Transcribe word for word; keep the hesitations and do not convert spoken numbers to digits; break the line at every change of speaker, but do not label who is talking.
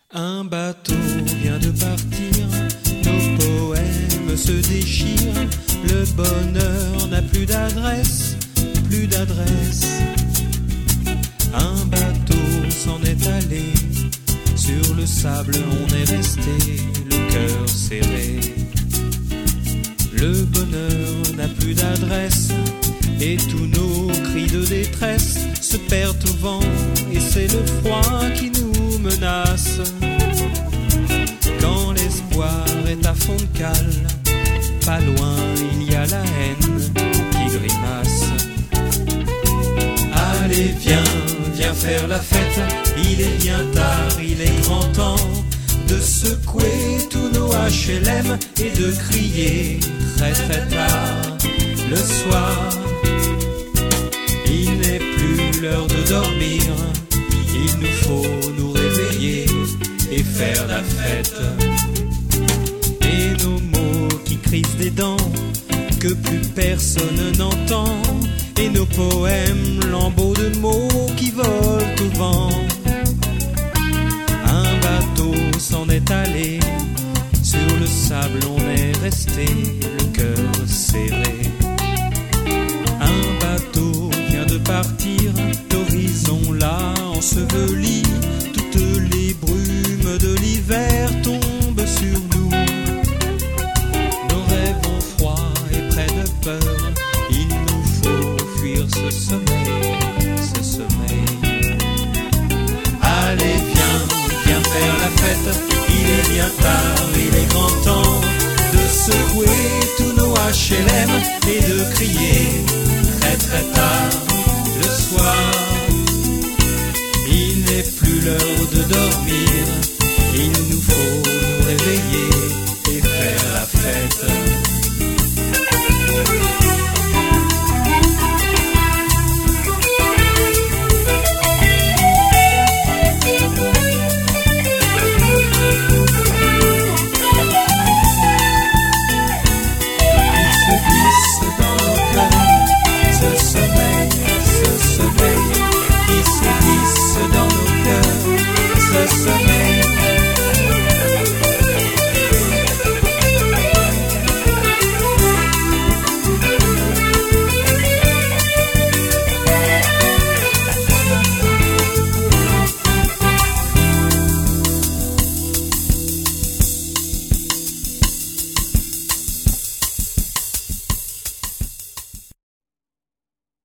Un bateau vient de partir, nos poèmes se déchirent, le bonheur n'a plus d'adresse, plus d'adresse. Un bateau s'en est allé, sur le sable on est resté, le cœur serré. Le bonheur n'a plus d'adresse, et tous nos cris de détresse se perdent au vent, et c'est le froid qui nous menace. Quand l'espoir est à fond de cale, pas loin il y a la haine qui grimace. Allez viens, viens faire la fête, il est bien tard, il est grand temps de secouer tous nos H L M et de crier très très tard le soir. Il n'est plus l'heure de dormir, il nous faut nous réveiller et faire la fête. Et nos mots qui crissent des dents, que plus personne n'entend, et nos poèmes, lambeaux de mots qui volent au vent. Un bateau s'en est allé, sur le sable on est resté, le cœur serré. Un bateau vient de partir, l'horizon là enseveli, toutes les brumes de l'hiver tombent sur nous. Nos rêves ont froid et prennent peur, il nous faut fuir ce sommeil, ce sommeil. Allez viens, viens faire la fête, il est bien tard, il est grand temps de secouer tous nos H L M et de crier très très tard le soir. Il n'est plus l'heure de dormir, il